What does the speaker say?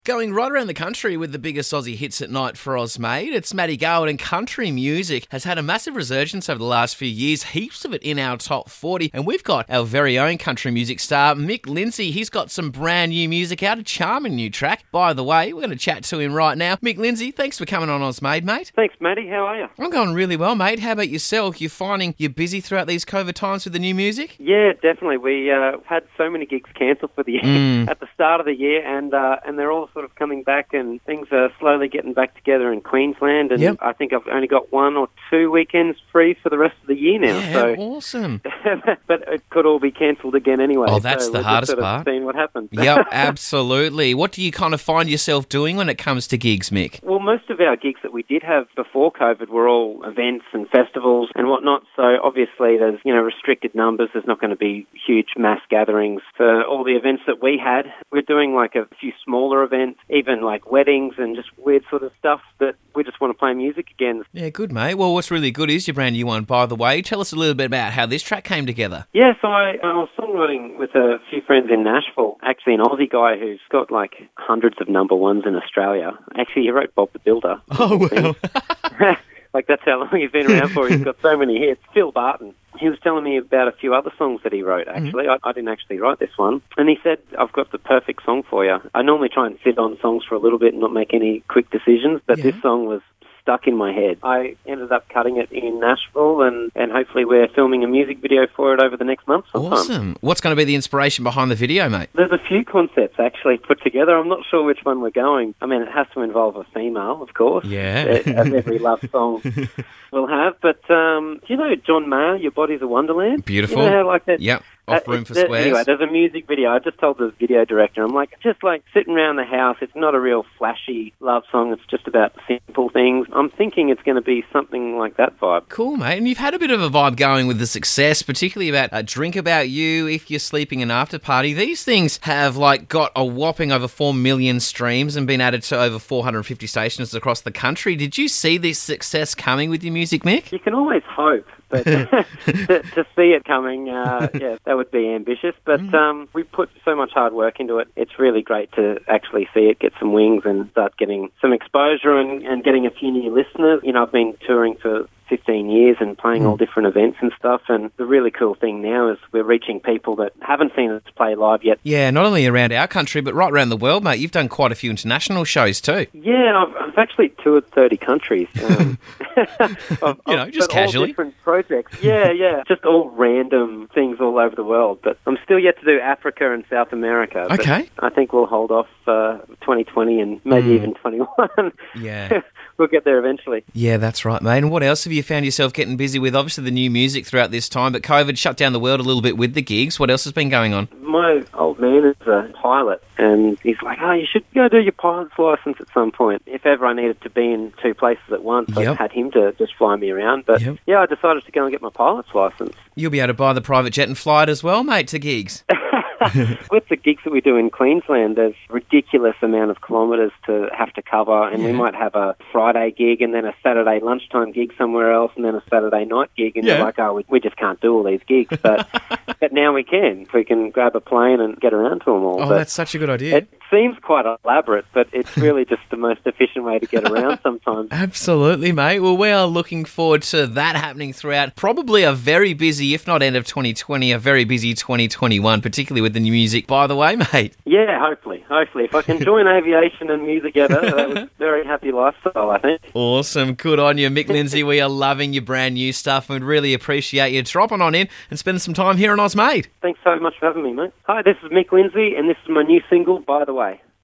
Going right around the country with the biggest Aussie hits at night for Oz, mate. It's Matty Garwood, and country music has had a massive resurgence over the last few years, heaps of it in our top 40. And we've got our very own country music star, Mick Lindsay. He's got some brand new music out, a charming new track. By the way, we're going to chat to him right now. Mick Lindsay, thanks for coming on Oz, mate. Thanks, Matty. How are you? I'm going really well, mate. How about yourself? You're finding you're busy throughout these COVID times with the new music? Yeah, definitely. We had so many gigs cancelled for the year at the start of the year, and they're all sort of coming back. And things are slowly getting back together in Queensland, and I think I've only got 1 or 2 weekends free for the rest of the year now. Yeah, so awesome. But it could all be cancelled again anyway. Oh, that's so the hardest part. Seeing what happens. Yep, absolutely. What do you kind of find yourself doing when it comes to gigs, Mick? Well, most of our gigs that we did have before COVID were all events and festivals and whatnot. So obviously there's restricted numbers. There's not going to be huge mass gatherings for all the events that we had. We're doing like a few smaller events, even like weddings and just weird sort of stuff that we just want to play music again. Yeah, good, mate. Well, what's really good is your brand new one, by the way. Tell us a little bit about how this track came together. Yeah, so I was songwriting with a few friends in Nashville. Actually, an Aussie guy who's got like hundreds of number ones in Australia. Actually, he wrote Bob the Builder. Oh, well. Like, that's how long he's been around for. He's got so many hits. Phil Barton. He was telling me about a few other songs that he wrote, actually. I didn't actually write this one. And he said, I've got the perfect song for you. I normally try and sit on songs for a little bit and not make any quick decisions, but this song was stuck in my head. I ended up cutting it in Nashville, and hopefully we're filming a music video for it over the next month sometime. Awesome. What's going to be the inspiration behind the video, mate? There's a few concepts actually put together. I'm not sure which one we're going. I mean, it has to involve a female, of course. Yeah. As every love song will have. But do you know John Mayer, Your Body's a Wonderland? Beautiful. You know how, like that? Yep. Off Room for Squares. Anyway, there's a music video. I just told the video director, I'm like, just like sitting around the house. It's not a real flashy love song. It's just about simple things. I'm thinking it's going to be something like that vibe. Cool, mate. And you've had a bit of a vibe going with the success, particularly about Drink About You, If You're Sleeping, and After Party. These things have got a whopping over 4 million streams and been added to over 450 stations across the country. Did you see this success coming with your music, Mick? You can always hope. But to see it coming, that would be ambitious. But we put so much hard work into it. It's really great to actually see it get some wings and start getting some exposure and getting a few new listeners. I've been touring for 15 years and playing all different events and stuff, and the really cool thing now is we're reaching people that haven't seen us play live yet. Yeah, not only around our country, but right around the world, mate. You've done quite a few international shows too. Yeah, I've actually toured 30 countries. Just casually. All different projects. Yeah. Just all random things all over the world. But I'm still yet to do Africa and South America. Okay. But I think we'll hold off 2020 and maybe even 21. Yeah. We'll get there eventually. Yeah, that's right, mate. And what else have you found yourself getting busy with? Obviously the new music throughout this time, but COVID shut down the world a little bit with the gigs. What else has been going on? My old man is a pilot, and he's like, you should go do your pilot's license at some point. If ever I needed to be in 2 places at once, I had him to just fly me around. But I decided to go and get my pilot's license. You'll be able to buy the private jet and fly it as well, mate, to gigs. With the gigs that we do in Queensland, there's a ridiculous amount of kilometres to have to cover, and we might have a Friday gig and then a Saturday lunchtime gig somewhere else and then a Saturday night gig, and you're like, we just can't do all these gigs. But but now we can. We can grab a plane and get around to them all. Oh, that's such a good idea. It seems quite elaborate, but it's really just the most efficient way to get around sometimes. Absolutely, mate. Well, we are looking forward to that happening throughout probably a very busy, if not end of 2020, a very busy 2021, particularly with the new music, by the way, mate. Yeah, hopefully. If I can join aviation and music together, that was a very happy lifestyle, I think. Awesome. Good on you, Mick Lindsay. We are loving your brand new stuff and really appreciate you dropping on in and spending some time here on Oz, mate. Thanks so much for having me, mate. Hi, this is Mick Lindsay, and this is my new single, By the Way.